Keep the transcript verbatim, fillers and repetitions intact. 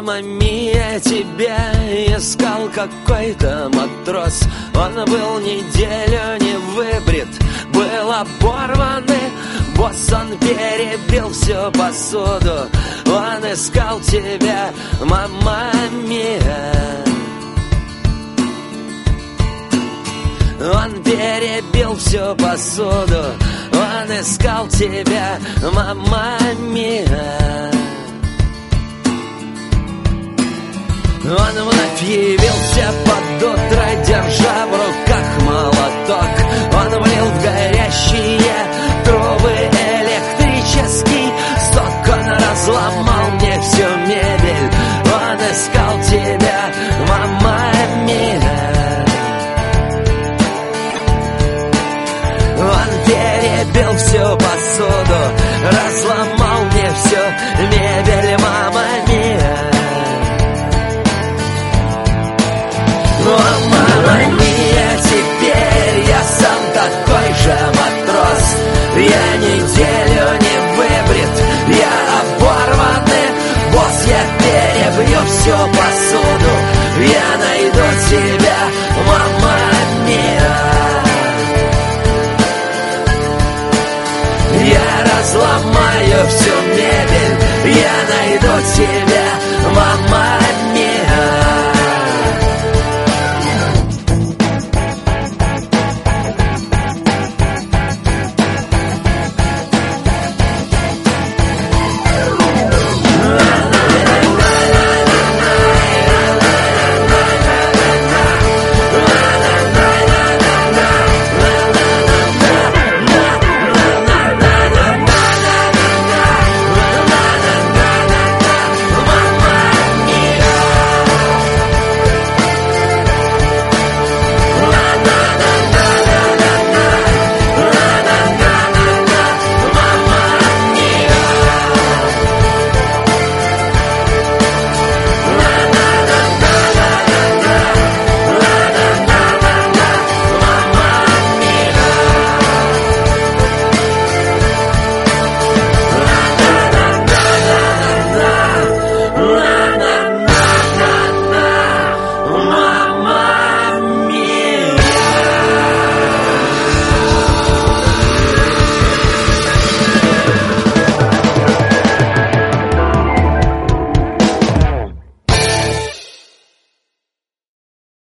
Мама мия, тебя искал какой-то матрос. Он был неделю не выбрит, был оборванный босс. Он перебил всю посуду, он искал тебя, мама мия. Он перебил всю посуду, он искал тебя, мама мия. Он вновь явился под утро, держа